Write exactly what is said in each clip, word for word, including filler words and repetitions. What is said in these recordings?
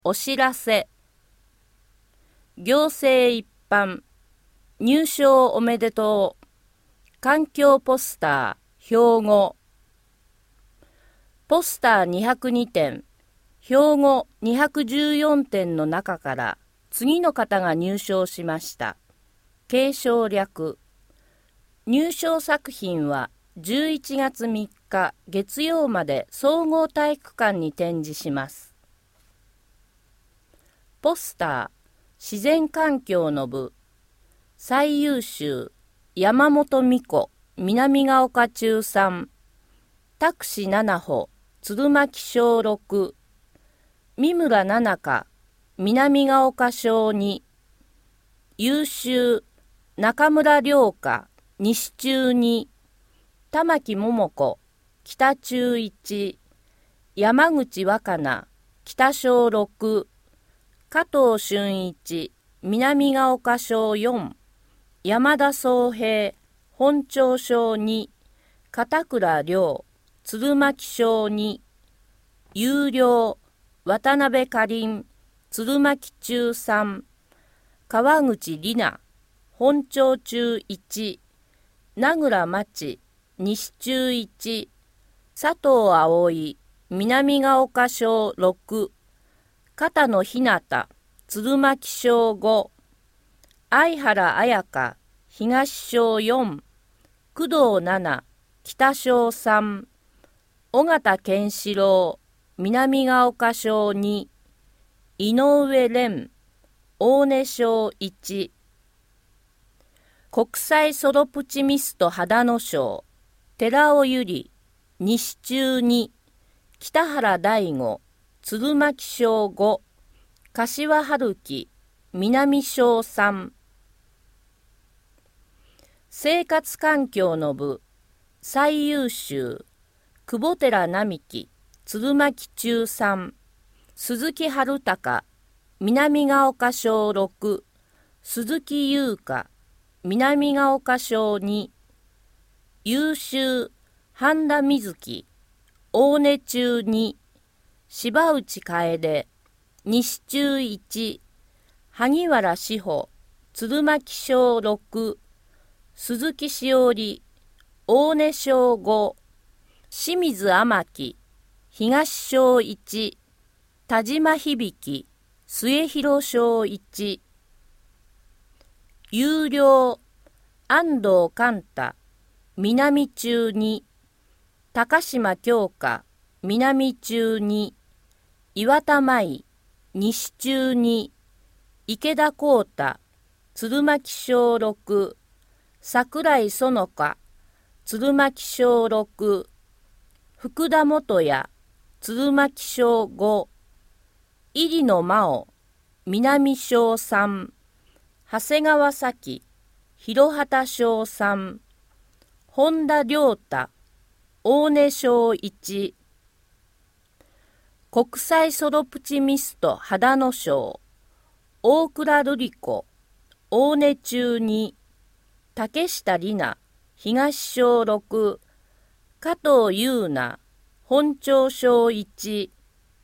お知らせ。行政一般。入賞おめでとう。環境ポスター、標語。ポスターにひゃくにてん、標語にひゃくじゅうよんてんの中から次の方が入賞しました。継承略。入賞作品はじゅういちがつみっか月曜まで総合体育館に展示します。ポスター、自然環境の部。最優秀、山本美子、南ヶ丘中さん。拓司七穂、鶴巻小ろく。三村七香、南ヶ丘小に。優秀、中村良香、西中に。玉木桃子、北中いち。山口若菜、北小ろく。加藤俊一、南ヶ丘小よん。山田宗平、本町小に。片倉良、鶴巻小に。有料、渡辺かりん、鶴巻中さん。川口里奈、本町中いち。名倉町、西中いち。佐藤葵、南ヶ丘小ろく。片野ひなた、鶴巻小ご。相原彩香、東小よん。工藤奈々、北小さん。尾形健志郎、南ヶ丘小に。井上蓮、大根小いち。国際ソロプチミスト秦野賞、寺尾由里、西中に。北原大吾、鶴巻小ご。柏春樹、南小さん。生活環境の部。最優秀、久保寺並木、鶴巻中さん。鈴木春隆、南ヶ丘小ろく。鈴木優香、南ヶ丘小に。優秀、半田瑞希、大根中に。柴内楓、西中いち。萩原志保、鶴巻小ろく。鈴木しおり、大根小ご。清水天樹、東小いち。田島響、末広小いち。有料、安藤寛太、南中に。高島京香、南中に。岩田舞、西中に。池田光太、鶴巻小ろく。桜井園香、鶴巻小ろく。福田元也、鶴巻小ご。入野真央、南小さん。長谷川咲、広畑小さん。本田良太、大根小いち。国際ソロプチミスト秦野賞、大倉瑠璃子、大根中に。竹下里奈、東小ろく。加藤優奈、本町小いち。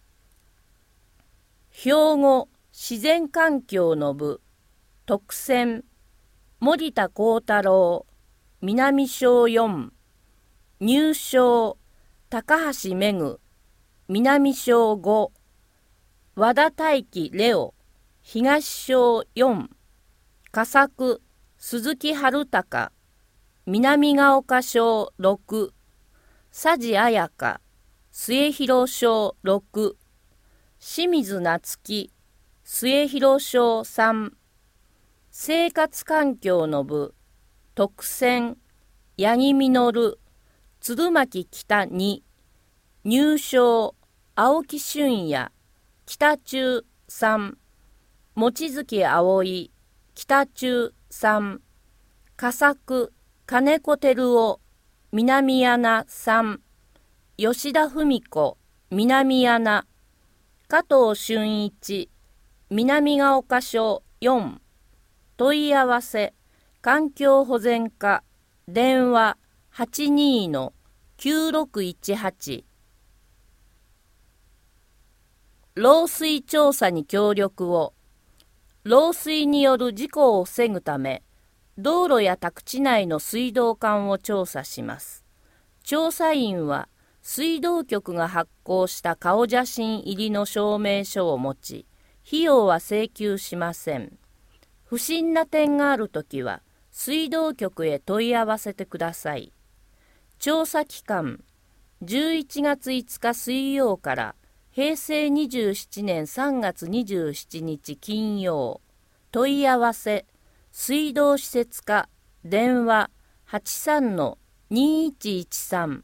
標語、自然環境の部。特選、森田幸太郎、南小よん。入賞、高橋めぐ、南小ご。和田大輝レオ、東小よん。佳作、鈴木春隆、南ヶ丘小ろく。佐治彩香、末広小ろく。清水夏樹、末広小さん。生活環境の部。特選、八木実、鶴巻北に。入賞、青木俊也、北中さん。望月葵、北中さん。佳作、金子照夫、南穴さん。吉田文子、南穴。加藤俊一、南ヶ丘小よん。問い合わせ、環境保全課、電話 はちにーのきゅうろくいちはち。 漏水調査に協力を。漏水による事故を防ぐため、道路や宅地内の水道管を調査します。調査員は、水道局が発行した顔写真入りの証明書を持ち、費用は請求しません。不審な点があるときは、水道局へ問い合わせてください。調査期間、じゅういちがついつか水曜からへいせいにじゅうななねんさんがつにじゅうしちにち金曜。問い合わせ、水道施設課、電話 はちさんのにいちいちさん。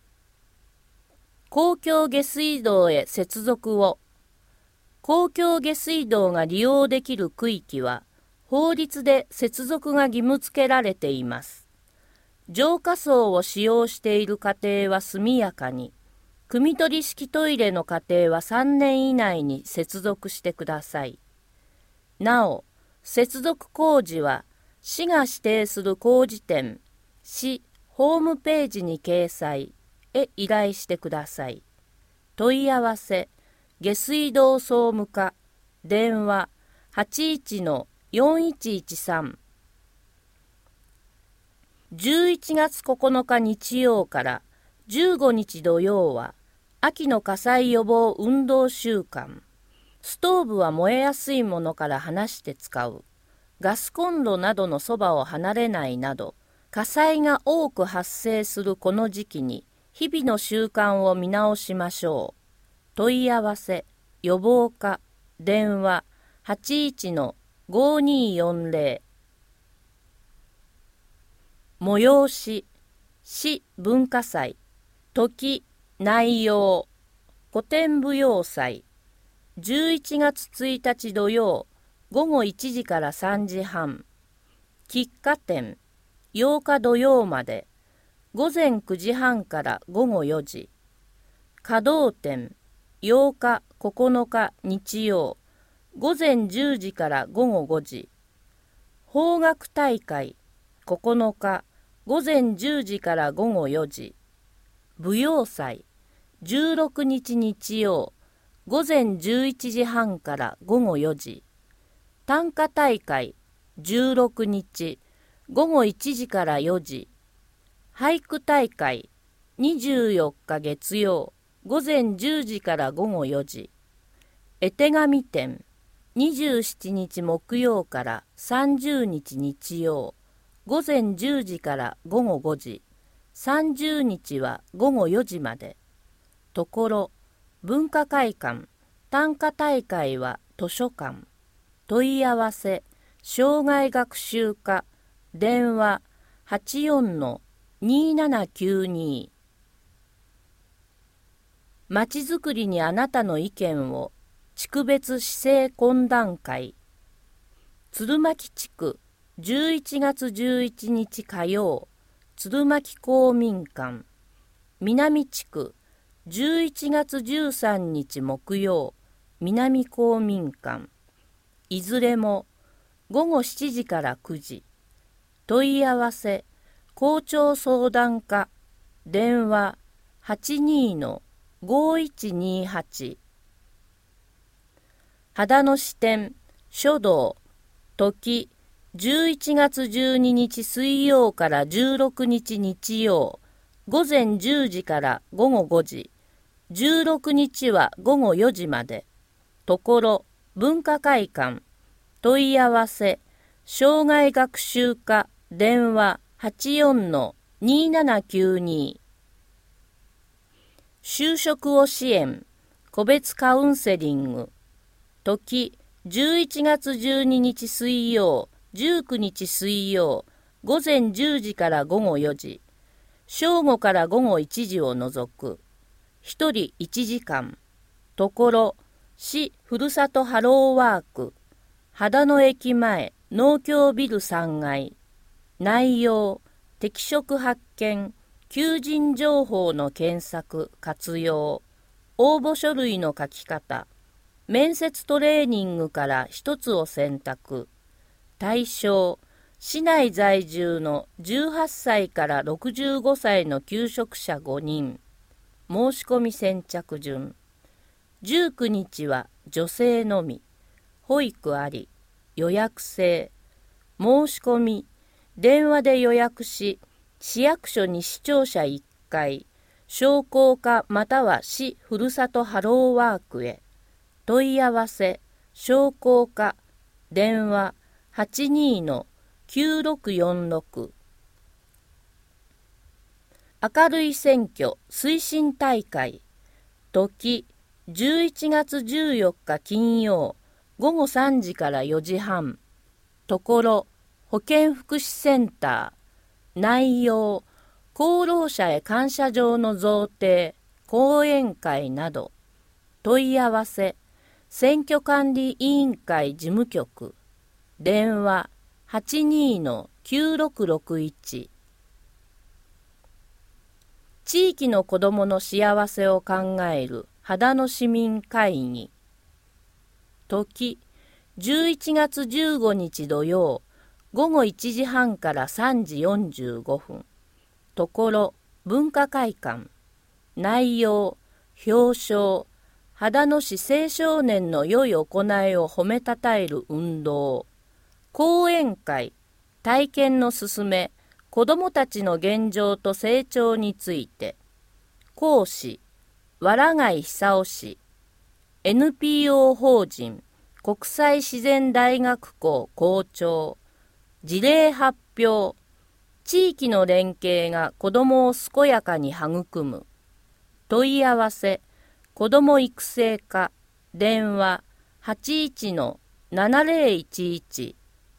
公共下水道へ接続を。公共下水道が利用できる区域は、法律で接続が義務付けられています。浄化槽を使用している家庭は速やかに、汲み取り式トイレの家庭はさんねん以内に接続してください。なお、接続工事は、市が指定する工事店、市ホームページに掲載へ依頼してください。問い合わせ、下水道総務課、電話 はちいちのよんいちいちさん。じゅういちがつここのか日曜からじゅうごにち土曜は、秋の火災予防運動週間。ストーブは燃えやすいものから離して使う。ガスコンロなどのそばを離れないなど、火災が多く発生するこの時期に、日々の習慣を見直しましょう。問い合わせ、予防課、電話 はちいちのごにーよんぜろ。催し、市文化祭、時、内容、古典舞踊祭、じゅういちがつついたち土曜、ごごいちじからさんじはん、喫茶店、ようか土曜まで、ごぜんくじはんからごごよじ、華道展、ようかここのか日曜、ごぜんじゅうじからごごごじ、邦楽大会、ここのか、ごぜんじゅうじからごごよじ、舞踊祭、じゅうろくにち日曜、ごぜんじゅういちじはんからごごよじ、短歌大会、じゅうろくにち、ごごいちじからよじ、俳句大会、にじゅうよっか月曜、ごぜんじゅうじからごごよじ、絵手紙展、にじゅうしちにち木曜からさんじゅうにち日曜、ごぜんじゅうじからごごごじ、さんじゅうにちはごごよじまで。ところ、文化会館、短歌大会は図書館。問い合わせ、障害学習課、電話 はちよんのにーななきゅうに。まちづくりにあなたの意見を、地区別市政懇談会。鶴巻地区、じゅういちがつじゅういちにち火曜、鶴巻公民館。南地区、じゅういちがつじゅうさんにち木曜、南公民館。いずれもごごしちじからくじ。問い合わせ、校長相談課、電話 はちにーのごいちにーはち。秦野支店、書道、時、じゅういちがつじゅうににち水曜からじゅうろくにち日曜、ごぜんじゅうじからごごごじ、じゅうろくにちはごごよじまで。ところ、文化会館、問い合わせ、障害学習課、電話 はちよんのにーななきゅうに。就職を支援、個別カウンセリング。時、じゅういちがつじゅうににち水曜、じゅうくにち水曜、ごぜんじゅうじからごごよじ、正午からごごいちじを除く。ひとりいちじかん。ところ、市ふるさとハローワーク、秦野駅前農協ビルさんがい。内容、適職発見、求人情報の検索、活用、応募書類の書き方、面接トレーニングから一つを選択。対象、市内在住のじゅうはっさいからろくじゅうごさいの求職者ごにん。申し込み先着順。 じゅうくにちは女性のみ。保育あり。予約制。申し込み。電話で予約し、市役所に市庁舎いっかい、商工課または市ふるさとハローワークへ。問い合わせ、商工課、電話 はちにーのきゅうろくよんろく。明るい選挙推進大会。時、じゅういちがつじゅうよっか金曜、ごごさんじからよじはん。ところ、保健福祉センター。内容、功労者へ感謝状の贈呈、講演会など。問い合わせ、選挙管理委員会事務局。電話 はちにーのきゅうろくろくいち。地域の子どもの幸せを考える秦野市民会議。時、じゅういちがつじゅうごにち土曜、ごごいちじはんからさんじよんじゅうごふん。ところ、文化会館。内容、表彰、秦野市青少年の良い行いを褒めたたえる運動。講演会、体験のすすめ、子どもたちの現状と成長について。講師、藁貝久夫氏。エヌピーオー 法人、国際自然大学校校長。事例発表。地域の連携が子どもを健やかに育む。問い合わせ、子ども育成課。電話 はちいちのななぜろいちいち。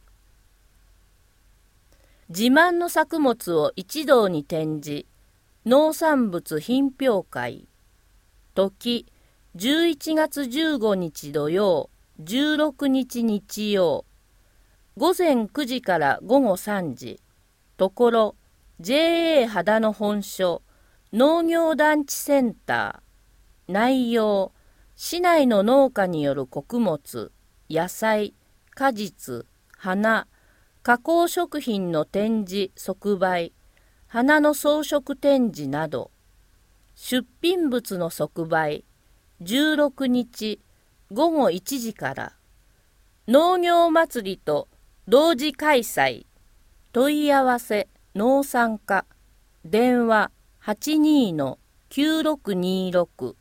自慢の作物を一堂に展示。農産物品評会。時、じゅういちがつじゅうごにち土曜、じゅうろくにち日曜。ごぜんくじからごごさんじ。ところ、ジェーエー 秦野本所、農業団地センター。内容、市内の農家による穀物、野菜、果実、花、加工食品の展示・即売、花の装飾展示など。出品物の即売、じゅうろくにちごごいちじから。農業祭りと同時開催。問い合わせ、農産課。電話 はちにーのきゅうろくにろく。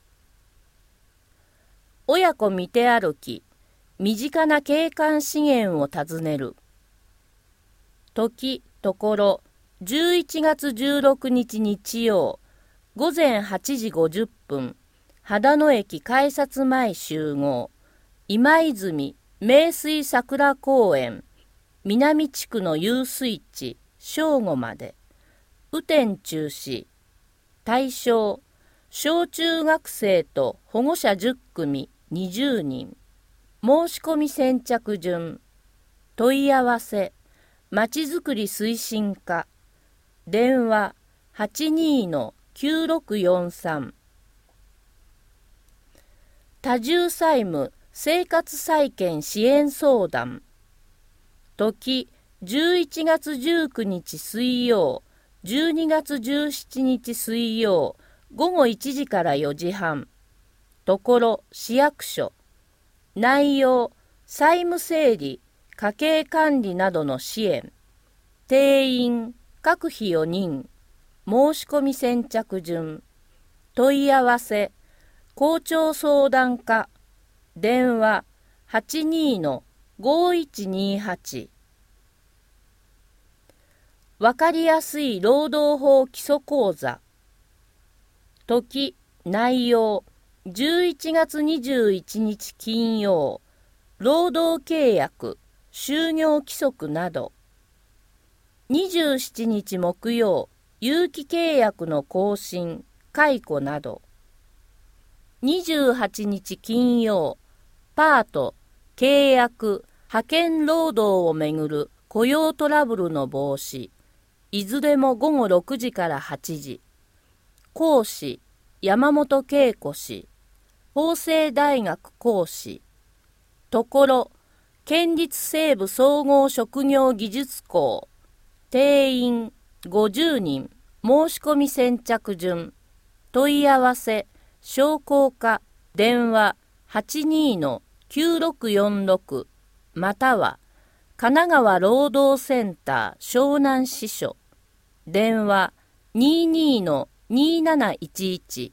親子見て歩き、身近な景観資源を訪ねる。時、ところ、じゅういちがつじゅうろくにち日曜、ごぜんはちじごじゅっぷん、秦野駅改札前集合、今泉名水桜公園、南地区の遊水地、正午まで、雨天中止、対象、小中学生と保護者じゅっくみにじゅうにん、申し込み先着順、問い合わせ、まちづくり推進課、電話 はちにーのきゅうろくよんさん。多重債務生活再建支援相談。時、じゅういちがつじゅうくにち水曜、じゅうにがつじゅうしちにち水曜、ごごいちじからよじはん。ところ、市役所。内容、債務整理、家計管理などの支援。定員、各費よにん。申し込み先着順。問い合わせ、校長相談課。電話 はちにーのごいちにはち。わかりやすい労働法基礎講座。時、内容、じゅういちがつにじゅういちにち金曜、労働契約、就業規則など。にじゅうしちにち木曜、有期契約の更新、解雇など。にじゅうはちにち金曜、パート、契約、派遣労働をめぐる雇用トラブルの防止、いずれもごごろくじからはちじ。講師、山本恵子氏、法政大学講師。ところ、県立西部総合職業技術校。定員ごじゅうにん、申し込み先着順。問い合わせ、商工課。 電話 はちにーのきゅうろくよんろく または神奈川労働センター湘南支所電話 にーにーのにーなないちいち。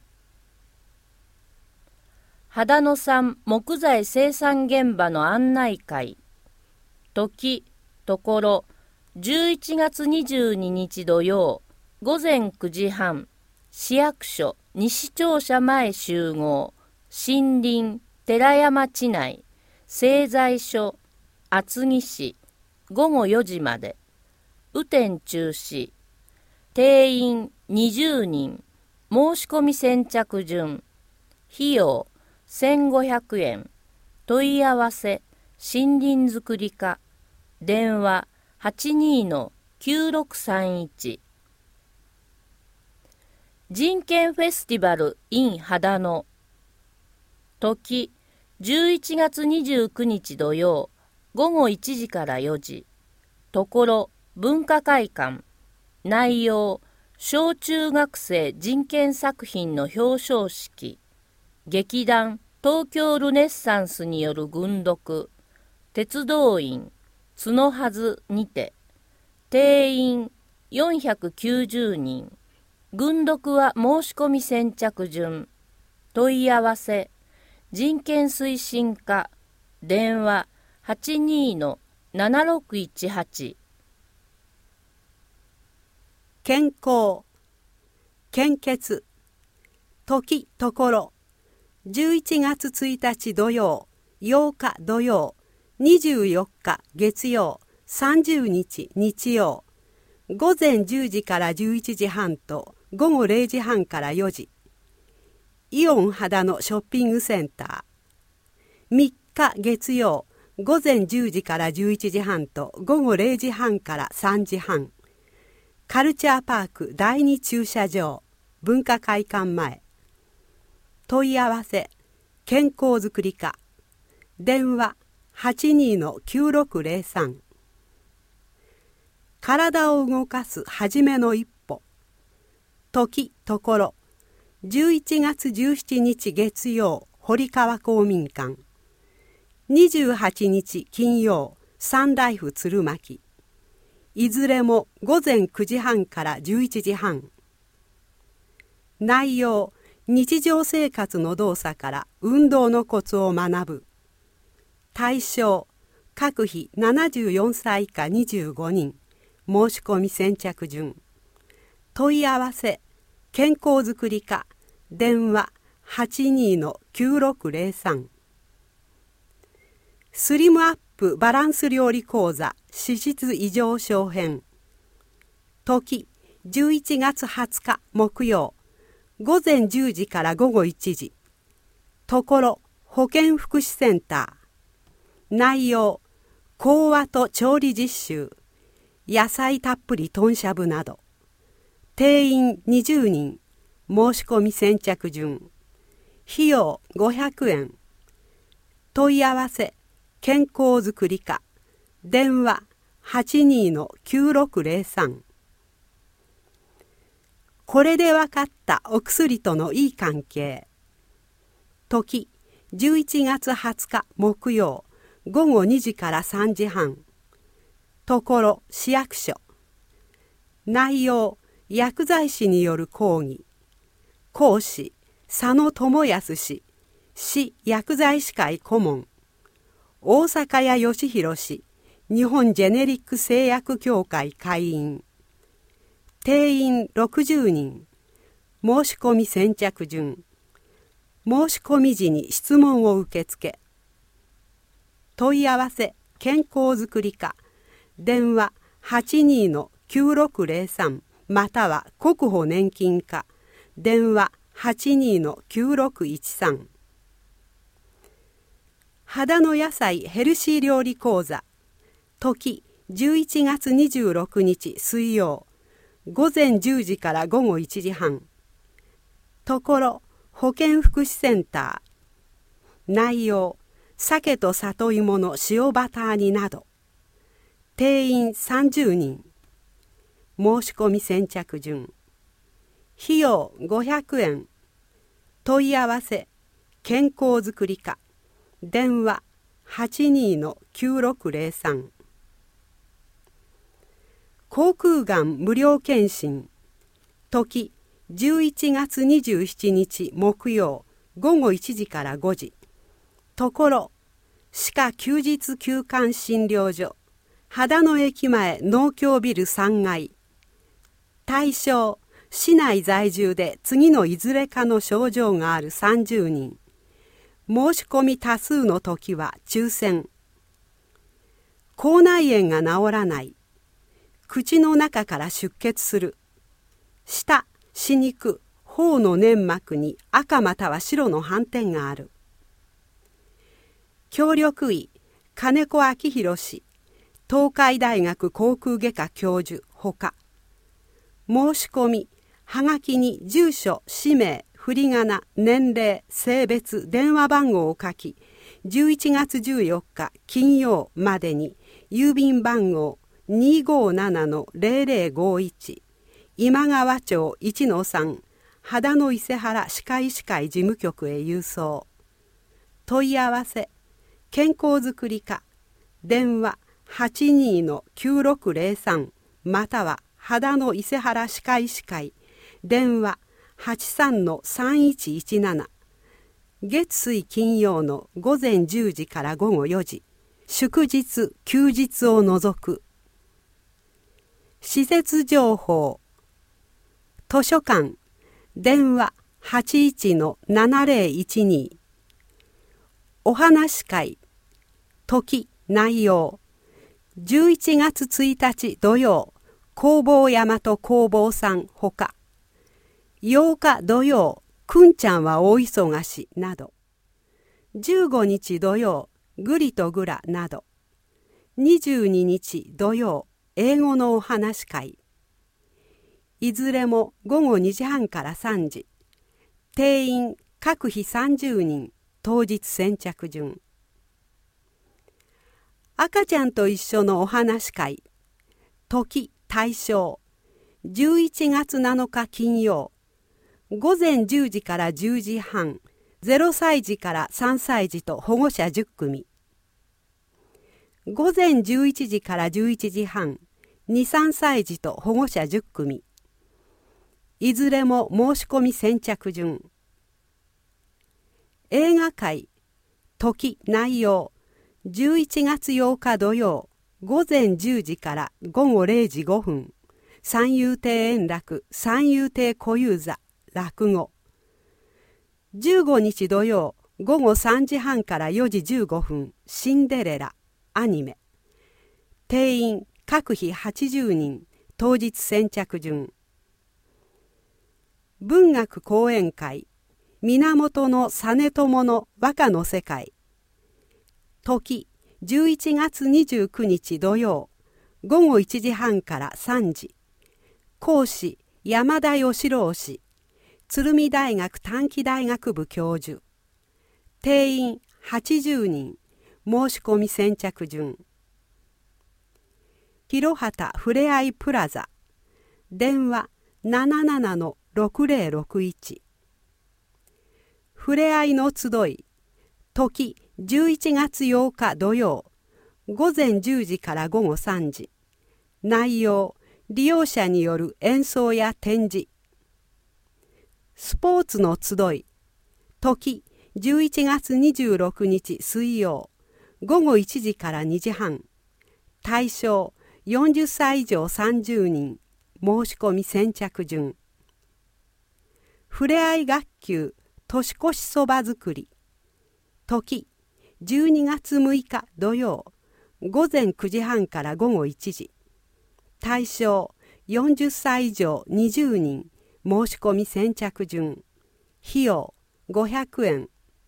秦野産木材生産現場の案内会。時、ところ、じゅういちがつにじゅうににち土曜、午前くじはん、市役所西庁舎前集合、森林寺山地内、製材所厚木市、ごごよじまで、雨天中止、定員にじゅうにん、申し込み先着順、費用せんごひゃくえん、問い合わせ、森林づくり課、電話 はちにーのきゅうろくさんいち。人権フェスティバル in 秦野。時、じゅういちがつにじゅうくにち土曜、ごごいちじからよじ。ところ、文化会館。内容、小中学生人権作品の表彰式。劇団東京ルネッサンスによる群読。鉄道員、角はずにて。定員よんひゃくきゅうじゅうにん。群読は申し込み先着順。問い合わせ、人権推進課、電話 はちにーのななろくいちはち。 健康、献血、時ところ、じゅういちがつついたち土曜、ようか土曜、にじゅうよっか月曜、さんじゅうにち日曜、午前じゅうじからじゅういちじはんとごごれいじはんからよじ。イオン秦野ショッピングセンター。みっか月曜、午前じゅうじからじゅういちじはんとごごれいじはんからさんじはん。カルチャーパークだいに駐車場、文化会館前。問い合わせ、健康づくり課。電話 はちにーのきゅうろくぜろさん。体を動かすはじめの一歩。時ところ、じゅういちがつじゅうしちにち月曜、堀川公民館。にじゅうはちにち金曜、サンライフ鶴巻。いずれも午前くじはんからじゅういちじはん。内容、日常生活の動作から運動のコツを学ぶ。対象、各費ななじゅうよんさい以下にじゅうごにん。申し込み先着順。問い合わせ、健康づくり課、電話 はちにーのきゅうろくぜろさん。スリムアップバランス料理講座脂質異常症編。時、じゅういちがつはつか木曜、午前じゅうじからごごいちじ。ところ、保健福祉センター。内容、講話と調理実習、野菜たっぷり豚しゃぶなど。定員にじゅうにん、申し込み先着順。費用ごひゃくえん。問い合わせ、健康づくり課、電話 はちにーのきゅうろくぜろさん。これでわかったお薬とのいい関係。時、じゅういちがつはつか木曜、ごごにじからさんじはん。ところ、市役所。内容、薬剤師による講義。講師、佐野智康氏、市薬剤師会顧問。大阪谷義弘氏、日本ジェネリック製薬協会会員。定員ろくじゅうにん。申し込み先着順。申し込み時に質問を受け付け。問い合わせ、健康づくり課。電話 はちにーのきゅうろくぜろさん または国保年金課。電話 はちにーのきゅうろくいちさん。秦野野菜ヘルシー料理講座。時、じゅういちがつにじゅうろくにち水曜、午前じゅうじからごごいちじはん。ところ、保健福祉センター。内容、鮭と里芋の塩バター煮など。定員さんじゅうにん。申し込み先着順。費用ごひゃくえん。問い合わせ、 健康づくり課電話 はちにーのきゅうろくぜろさん。口腔がん無料検診。時じゅういちがつにじゅうしちにち木曜ごごいちじからごじ。ところ歯科休日休館診療所秦野駅前農協ビルさんがい。対象市内在住で次のいずれかの症状があるさんじゅうにん。申し込み多数の時は抽選。口内炎が治らない。口の中から出血する。舌、歯肉、頬の粘膜に赤または白の斑点がある。協力医金子明宏氏、東海大学口腔外科教授ほか。申し込みはがきに住所、氏名、振り仮名、年齢、性別、電話番号を書き、じゅういちがつじゅうよっか金曜までに郵便番号 にーごーななのぜろぜろごいち、今川町 いちのさん、秦野伊勢原歯科医師会事務局へ郵送。問い合わせ、健康づくり課、電話 はちにーのきゅうろくぜろさん、または秦野伊勢原歯科医師会、電話はちさんのさんいちいちなな。月水金曜の午前じゅうじから午後よじ。祝日休日を除く。施設情報。図書館電話 はちいちのななぜろいちに。お話し会時内容じゅういちがつついたち土曜工房山と工房さんほか。ようか土曜、くんちゃんは大忙しなど。じゅうごにち土曜、ぐりとぐらなど。にじゅうににち土曜、英語のお話会。いずれもごごにじはんからさんじ。定員各日さんじゅうにん、当日先着順。赤ちゃんと一緒のお話会。時対象じゅういちがつなのか金曜。午前じゅうじからじゅうじはん、ゼロさいじからさんさいじと保護者じゅっくみ。午前じゅういちじからじゅういちじはん、に、さんさいじと保護者じゅっくみ。いずれも申し込み先着順。映画会、時内容、じゅういちがつようか土曜、午前じゅうじから午後れいじごふん、三遊亭円楽、三遊亭小遊三、落語。じゅうごにち土曜午後さんじはんからよじじゅうごふん、シンデレラ、アニメ。定員各日はちじゅうにん、当日先着順。文学講演会、源実朝の和歌の世界。時じゅういちがつにじゅうくにち土曜午後いちじはんからさんじ。講師山田義郎氏、鶴見大学短期大学部教授。定員はちじゅうにん、申し込み先着順。広畑ふれあいプラザ電話 ななななのろくぜろろくいち。ふれあいの集い時じゅういちがつようか土曜午前じゅうじから午後さんじ。内容利用者による演奏や展示。スポーツの集い時じゅういちがつにじゅうろくにち水曜午後いちじからにじはん。対象よんじゅっさい以上さんじゅうにん、申し込み先着順。ふれあい学級年越しそば作り時じゅうにがつむいか土曜午前くじはんから午後いちじ。対象よんじゅっさい以上にじゅうにん、申し込み先着順。費用ごひゃくえん。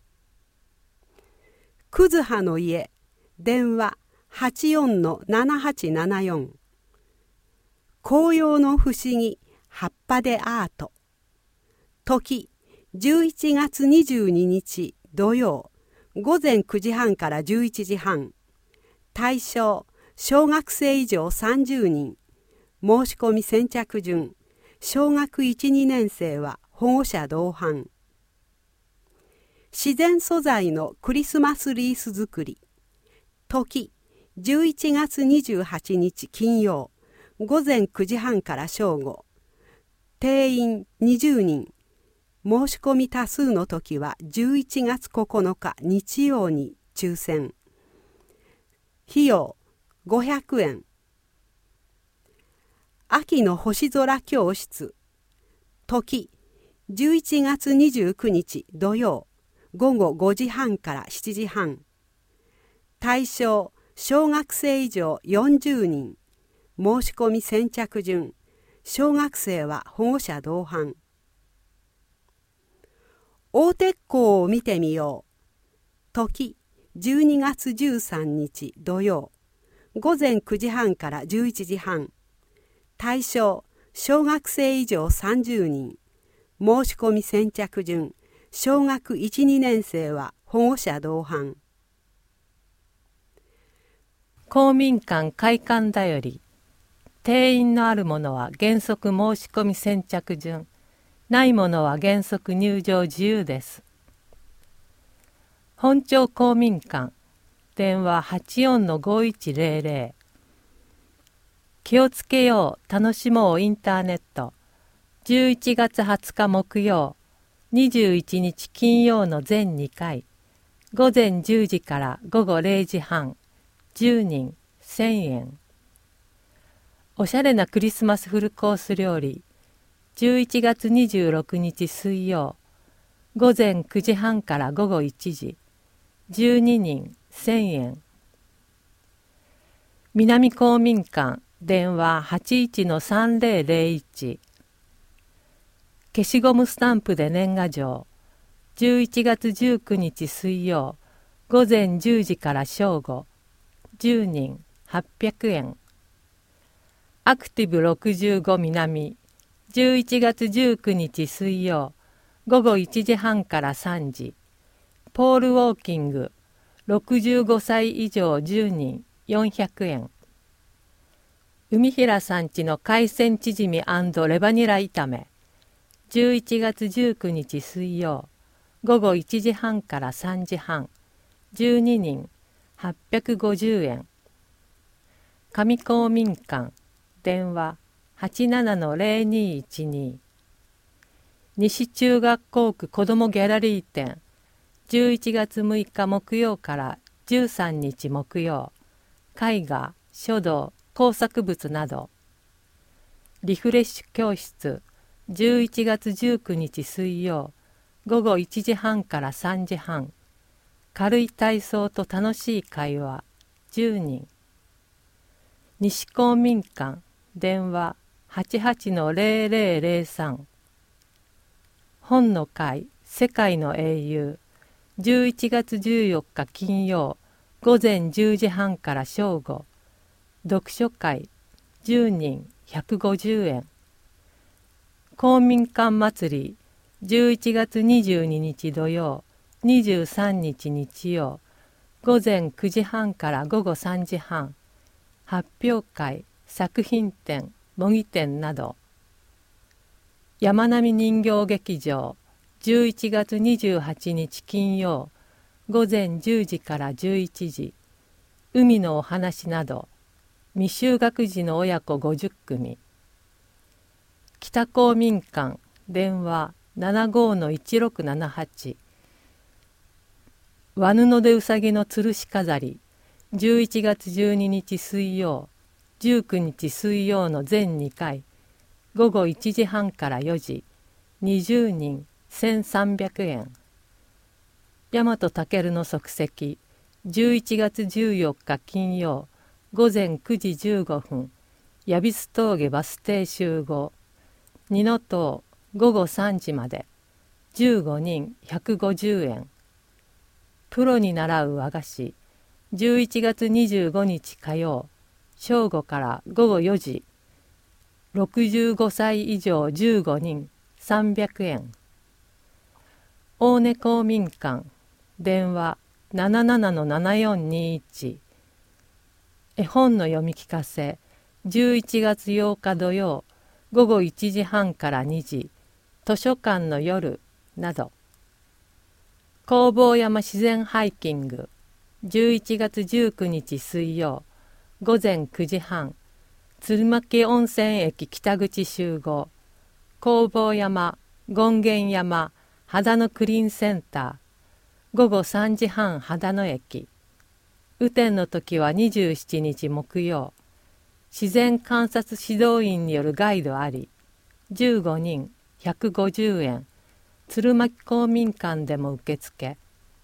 くずはの家電話 はちよんのななはちななよん。紅葉の不思議葉っぱでアート。時じゅういちがつにじゅうににち土曜午前くじはんからじゅういちじはん。対象小学生以上さんじゅうにん、申し込み先着順。小学いち、にねんせいは保護者同伴。 自然素材のクリスマスリース作り。時じゅういちがつにじゅうはちにち金曜、午前くじはんから正午。定員にじゅうにん。申し込み多数の時はじゅういちがつここのか日曜に抽選。費用ごひゃくえん。秋の星空教室。時じゅういちがつにじゅうくにち土曜、午後ごじはんからしちじはん。対象小学生以上よんじゅうにん。申し込み先着順。小学生は保護者同伴。大鉄鋼を見てみよう。時じゅうにがつじゅうさんにち土曜、午前くじはんからじゅういちじはん。対象小学生以上さんじゅうにん。申し込み先着順。小学いち、にねん生は保護者同伴。 公民館開館だより。定員のあるものは原則申し込み先着順。ないものは原則入場自由です。本町公民館。電話 はちよんのごいちぜろぜろ。気をつけよう楽しもうインターネット。じゅういちがつはつか木曜、にじゅういちにち金曜の全にかい。午前じゅうじから午後れいじはん。じゅうにんせんえん。おしゃれなクリスマスフルコース料理。じゅういちがつにじゅうろくにち水曜。午前くじはんから午後いちじ。じゅうににんせんえん。南公民館。電話 はちいちのさんぜろぜろいち。消しゴムスタンプで年賀状。じゅういちがつじゅうくにち水曜。午前じゅうじから正午。じゅうにんはっぴゃくえん。アクティブろくじゅうご南。じゅういちがつじゅうくにち水曜。午後いちじはんからさんじ。ポールウォーキング。ろくじゅうごさい以上じゅうにんよんひゃくえん。海平さんちの海鮮チヂミ&レバニラ炒め。じゅういちがつじゅうくにち水曜。午後いちじはんからさんじはん。じゅうににんはっぴゃくごじゅうえん。上公民館。電話 はちななのぜろにいちに。西中学校区子どもギャラリー展。じゅういちがつむいか木曜からじゅうさんにち木曜。絵画、書道、工作物など。リフレッシュ教室。じゅういちがつじゅうくにち水曜。午後いちじはんからさんじはん。軽い体操と楽しい会話。じゅうにん。西公民館。電話 はちはちのぜろぜろぜろさん。本の会。世界の英雄。じゅういちがつじゅうよっか金曜。午前じゅうじはんから正午。読書会。じゅうにんひゃくごじゅうえん。公民館祭り。じゅういちがつにじゅうににち土曜。にじゅうさんにち日曜。午前くじはんから午後さんじはん。発表会、作品展、模擬展など。山並人形劇場。じゅういちがつにじゅうはちにち金曜。午前じゅうじからじゅういちじ。海のお話など。未就学児の親子ごじゅっくみ。北公民館。電話 ななごのいちろくななはち。和布でうさぎの吊るし飾り。じゅういちがつじゅうににち水曜。じゅうくにち水曜の全にかい。午後いちじはんからよじ。にじゅうにんせんさんびゃくえん。大和健の足跡。じゅういちがつじゅうよっか金曜。午前くじじゅうごふん。矢櫃峠バス停集合。二の塔午後さんじまで。じゅうごにんひゃくごじゅうえん。プロに習う和菓子。じゅういちがつにじゅうごにち火曜。正午から午後よじ。ろくじゅうごさい以上じゅうごにんさんびゃくえん。大根公民館。電話 なななのななよんにいち。絵本の読み聞かせ。じゅういちがつようか土曜。午後いちじはんからにじ。図書館の夜など。 弘法山自然ハイキングじゅういちがつじゅうくにち水曜ごぜんくじはん、鶴巻温泉駅北口集合。弘法山、権現山、秦野クリーンセンター。ごごさんじはん秦野駅。雨天の時はにじゅうしちにち木曜。自然観察指導員によるガイドあり。じゅうごにん、ひゃくごじゅうえん。鶴巻公民館でも受付。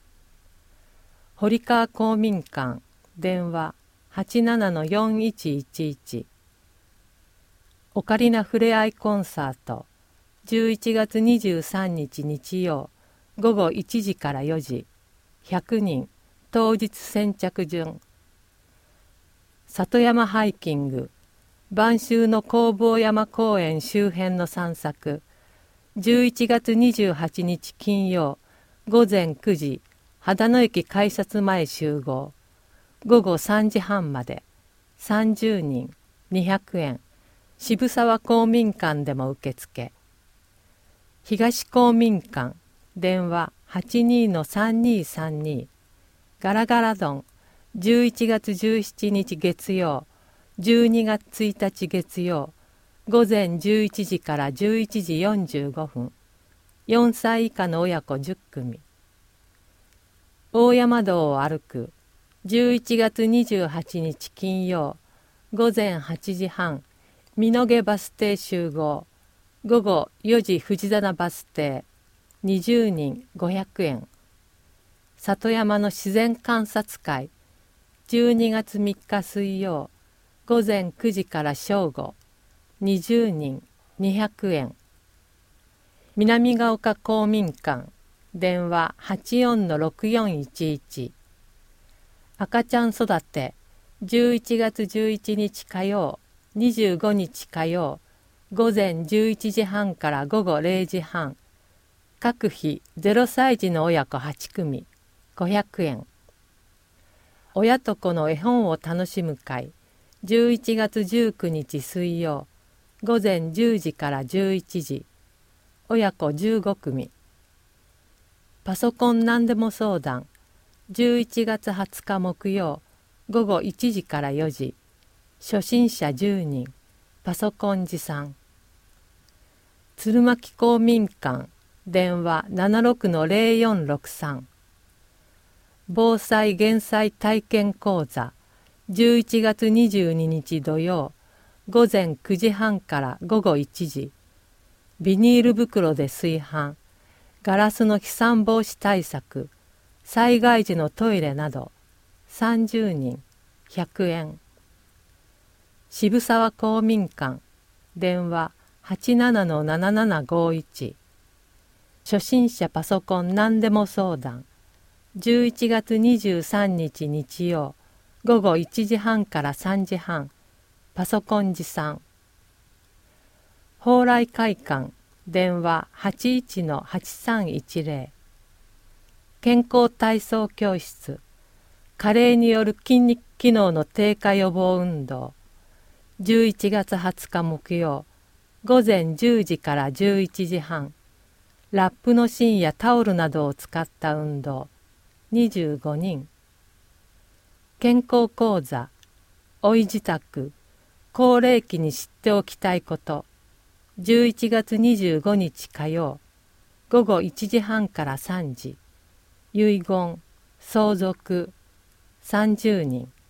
堀川公民館、電話 はちななのよんいちいちいち。オカリナふれあいコンサートじゅういちがつにじゅうさんにち日曜ごごいちじからよじ、ひゃくにん当日先着順。里山ハイキング晩秋の弘法山公園周辺の散策じゅういちがつにじゅうはちにち金曜ごぜんくじ秦野駅改札前集合。ごごさんじはんまでさんじゅうにんにひゃくえん。渋沢公民館でも受付。東公民館電話 はちにのさんにさんに。ガラガラ丼じゅういちがつじゅうしちにち月曜じゅうにがつついたち月曜ごぜんじゅういちじからじゅういちじよんじゅうごふん。よんさい以下の親子じゅっくみ。大山道を歩くじゅういちがつにじゅうはちにち金曜ごぜんはちじはん美濃毛バス停集合。ごごよじ藤棚バス停にじゅうにんごひゃくえん。里山の自然観察会じゅうにがつみっか水曜ごぜんくじから正午にじゅうにんにひゃくえん。南ヶ丘公民館電話 はちよんのろくよんいちいち。赤ちゃん育てじゅういちがつじゅういちにち火曜にじゅうごにち火曜ごぜんじゅういちじはんからごごれいじはん。各日ゼロさいじの親子はちくみごひゃくえん。親と子の絵本を楽しむ会じゅういちがつじゅうくにち水曜ごぜんじゅうじからじゅういちじ。親子じゅうごくみ。パソコン何でも相談じゅういちがつはつか木曜ごごいちじからよじ。初心者じゅうにんパソコン持参。鶴巻公民館電話 ななろくのぜろよんろくさん。防災減災体験講座じゅういちがつにじゅうににち土曜ごぜんくじはんからごごいちじ。ビニール袋で炊飯、ガラスの飛散防止対策、災害時のトイレなどさんじゅうにんひゃくえん。渋沢公民館電話 はちななのななななごいち。初心者パソコン何でも相談じゅういちがつにじゅうさんにち日曜ごごいちじはんからさんじはん。パソコン持参。蓬莱会館電話 はちいちのはちさんいちぜろ。健康体操教室加齢による筋肉機能の低下予防運動じゅういちがつはつか木曜ごぜんじゅうじからじゅういちじはん。ラップの芯やタオルなどを使った運動にじゅうごにん。健康講座おい自宅高齢期に知っておきたいことじゅういちがつにじゅうごにち火曜ごごいちじはんからさんじ。遺言相続さんじゅうにん。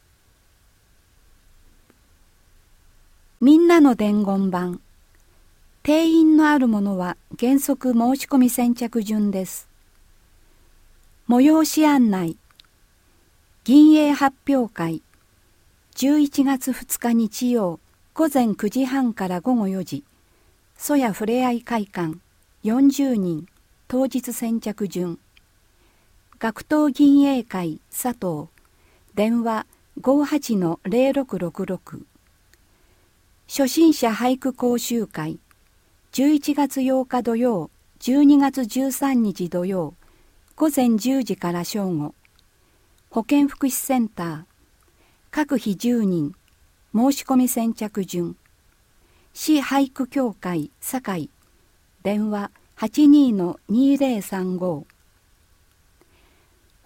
みんなの伝言板。定員のあるものは原則申し込み先着順です。催し案内。銀営発表会じゅういちがつふつか日曜ごぜんくじはんからごごよじ。曽谷ふれあい会館よんじゅうにん当日先着順。学頭銀営会佐藤電話 ごはちのぜろろくろくろく。初心者俳句講習会じゅういちがつようか土曜じゅうにがつじゅうさんにち土曜ごぜんじゅうじから正午。保健福祉センター各日じゅうにん申し込み先着順。市俳句協会堺電話 はちにのにぜろさんご。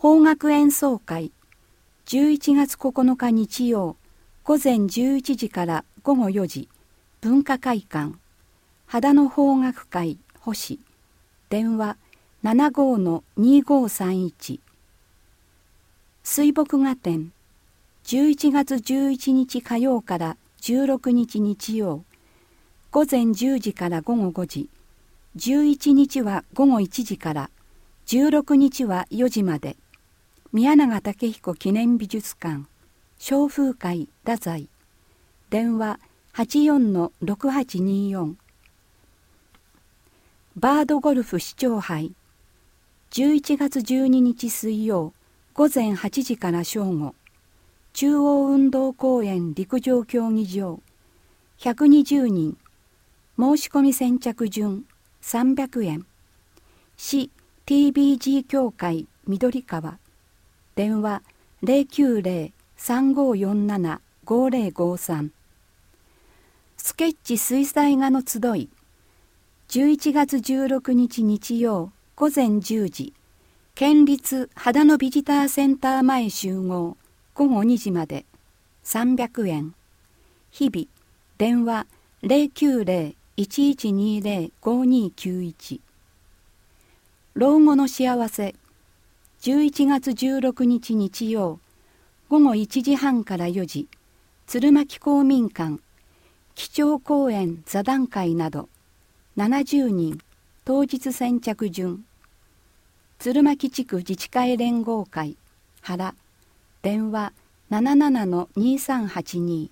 邦楽演奏会じゅういちがつここのか日曜午前じゅういちじからごごよじ文化会館秦野邦楽会星電話 ななごのにごさんいち 水墨画展じゅういちがつじゅういちにち火曜からじゅうろくにち日曜午前じゅうじからごごごじじゅういちにちはごごいちじからじゅうろくにちはよじまで宮永武彦記念美術館松風会太宰電話 はちよんのろくはちによん バードゴルフ市長杯じゅういちがつじゅうににち水曜午前はちじから正午中央運動公園陸上競技場ひゃくにじゅうにん申し込み先着順さんびゃくえん市 ティービージー 協会緑川電話 ゼロきゅうゼロ さんごよんなな ごゼロごさん スケッチ水彩画の集いじゅういちがつじゅうろくにち日曜午前じゅうじ県立秦野ビジターセンター前集合ごごにじまでさんびゃくえん日々電話 ゼロきゅうゼロ いちいちにゼロ ごにきゅういち 老後の幸せじゅういちがつじゅうろくにち日曜ごごいちじはんからよじ鶴巻公民館基調講演座談会などななじゅうにん当日先着順鶴巻地区自治会連合会原電話 ななななのにさんはちに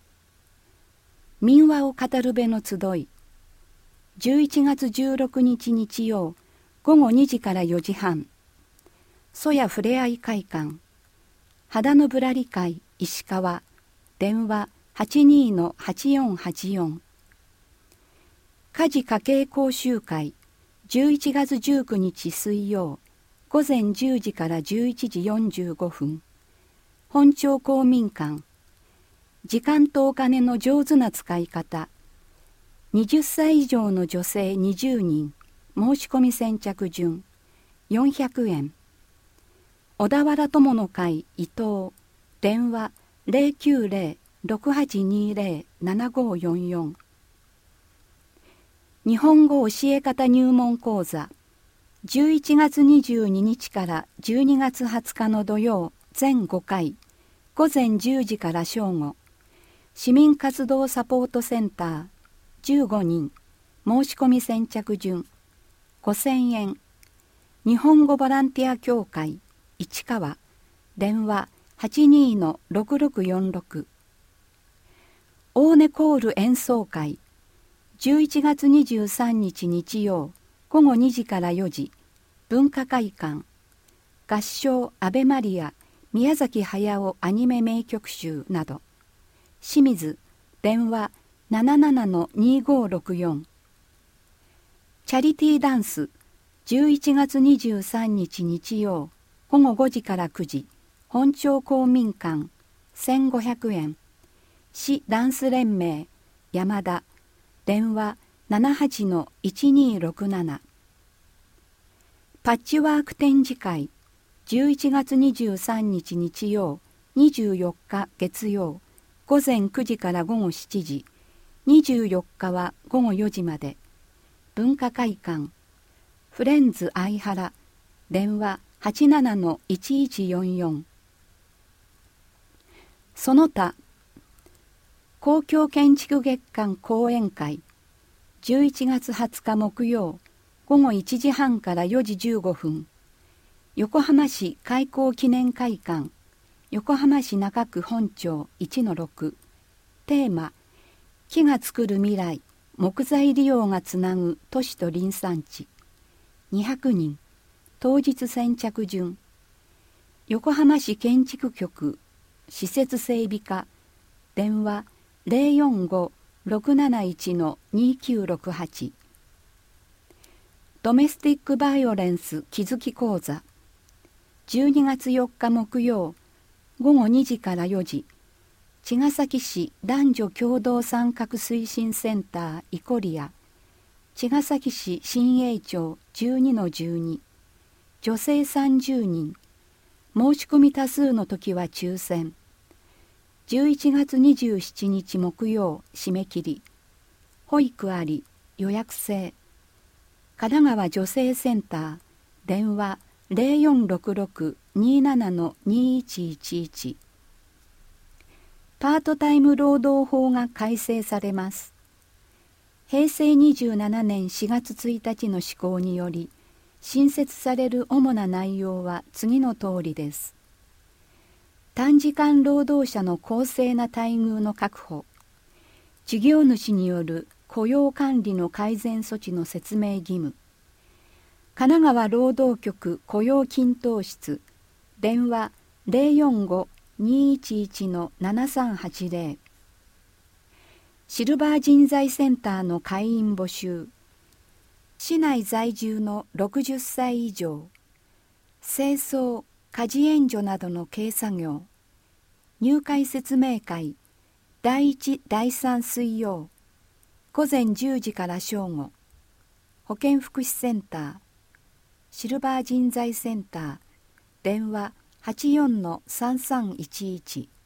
民話を語るべの集いじゅういちがつじゅうろくにち日曜ごごにじからよじはん曽谷ふれあい会館秦野ぶらり会石川電話 はちにのはちよんはちよん 家事家計講習会じゅういちがつじゅうくにち水曜午前じゅうじからじゅういちじよんじゅうごふん本町公民館時間とお金の上手な使い方はたち以上の女性にじゅうにん申し込み先着順よんひゃくえん小田原友の会伊藤電話 ゼロきゅうゼロ ろくはちにゼロ ななごよんよん 日本語教え方入門講座じゅういちがつにじゅうににちからじゅうにがつはつかの土曜全ごかい午前じゅうじから正午市民活動サポートセンターじゅうごにん申し込み先着順ごせんえん日本語ボランティア協会市川電話 はちにのろくろくよんろく 大根コール演奏会じゅういちがつにじゅうさんにち日曜ごごにじからよじ文化会館合唱アベマリア宮崎駿アニメ名曲集など清水電話 ななななのにごろくよん チャリティーダンスじゅういちがつにじゅうさんにち日曜ごごごじからくじ本町公民館せんごひゃくえん市ダンス連盟山田電話 ななはちのいちにろくなな パッチワーク展示会じゅういちがつにじゅうさんにち日曜にじゅうよっか月曜午前くじからごごしちじにじゅうよっかはごごよじまで文化会館フレンズ相原電話 はちななのいちいちよんよん その他公共建築月間講演会じゅういちがつはつか木曜ごごいちじはんからよじじゅうごふん横浜市開港記念会館横浜市中区本町 いちのろく テーマ木が作る未来木材利用がつなぐ都市と林産地にひゃくにん当日先着順横浜市建築局施設整備課電話 ゼロよんご ろくなないちのにきゅうろくはち ドメスティックバイオレンス気づき講座じゅうにがつよっか木曜ごごにじからよじ茅ヶ崎市男女共同参画推進センターイコリア茅ヶ崎市新栄町 じゅうにのじゅうに 女性さんじゅうにん申し込み多数の時は抽選。じゅういちがつにじゅうしちにち木曜締め切り。保育あり、予約制。神奈川女性センター、電話 ゼロよんろくろく にーなな にーいちいちいち。パートタイム労働法が改正されます。へいせいにじゅうななねんしがつついたちの施行により、新設される主な内容は次の通りです。短時間労働者の公正な待遇の確保、事業主による雇用管理の改善措置の説明義務、神奈川労働局雇用均等室、電話 ゼロよんご にーいちいち ななさんはちゼロ、シルバー人材センターの会員募集、市内在住のろくじゅっさい以上、清掃・家事援助などの軽作業、入会説明会、だいいち、だいさん水曜、午前じゅうじから正午、保健福祉センター、シルバー人材センター、電話 はちよんのさんさんいちいち。